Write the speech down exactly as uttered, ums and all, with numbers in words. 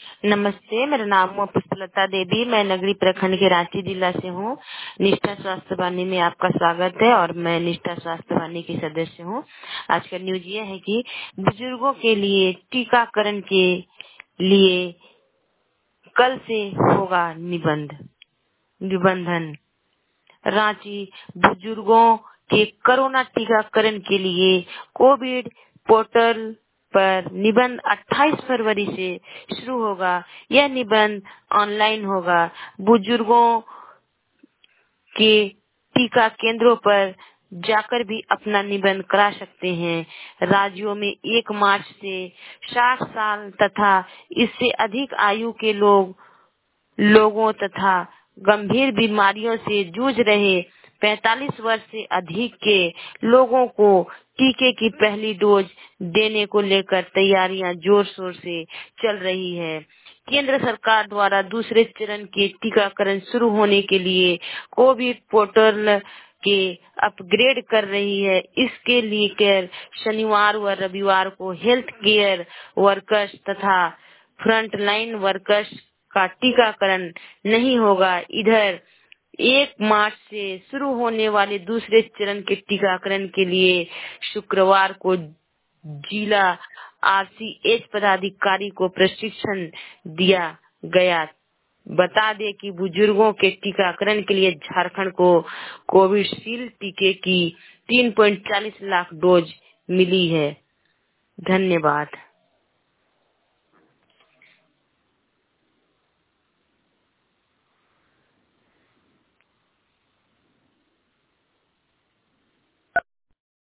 नमस्ते, मेरा नाम है पुष्पलता देवी। मैं नगरी प्रखंड के रांची जिला से हूँ। निष्ठा स्वास्थ्य वाहिनी में आपका स्वागत है और मैं निष्ठा स्वास्थ्य वाहिनी की सदस्य हूँ। आज का न्यूज ये है कि बुजुर्गों के लिए टीकाकरण के लिए कल से होगा निबंध निबंधन। रांची बुजुर्गों के कोरोना टीकाकरण के लिए कोविड पोर्टल पर निबंध अट्ठाईस फरवरी से शुरू होगा। यह निबंध ऑनलाइन होगा। बुजुर्गों के टीका केंद्रों पर जाकर भी अपना निबंध करा सकते हैं। राज्यों में एक मार्च से साठ साल तथा इससे अधिक आयु के लोग लोगों तथा गंभीर बीमारियों से जूझ रहे पैंतालीस वर्ष से अधिक के लोगों को टीके की पहली डोज देने को लेकर तैयारियां जोर शोर से चल रही है। केंद्र सरकार द्वारा दूसरे चरण के टीकाकरण शुरू होने के लिए कोविड पोर्टल के अपग्रेड कर रही है। इसके लिए शनिवार व रविवार को हेल्थ केयर वर्कर्स तथा फ्रंटलाइन वर्कर्स का टीकाकरण नहीं होगा। इधर एक मार्च से शुरू होने वाले दूसरे चरण के टीकाकरण के लिए शुक्रवार को जिला आरसीएच पदाधिकारी को प्रशिक्षण दिया गया। बता दें कि बुजुर्गों के टीकाकरण के लिए झारखंड को कोविशील्ड टीके की तीन पॉइंट चालीस लाख डोज मिली है। धन्यवाद।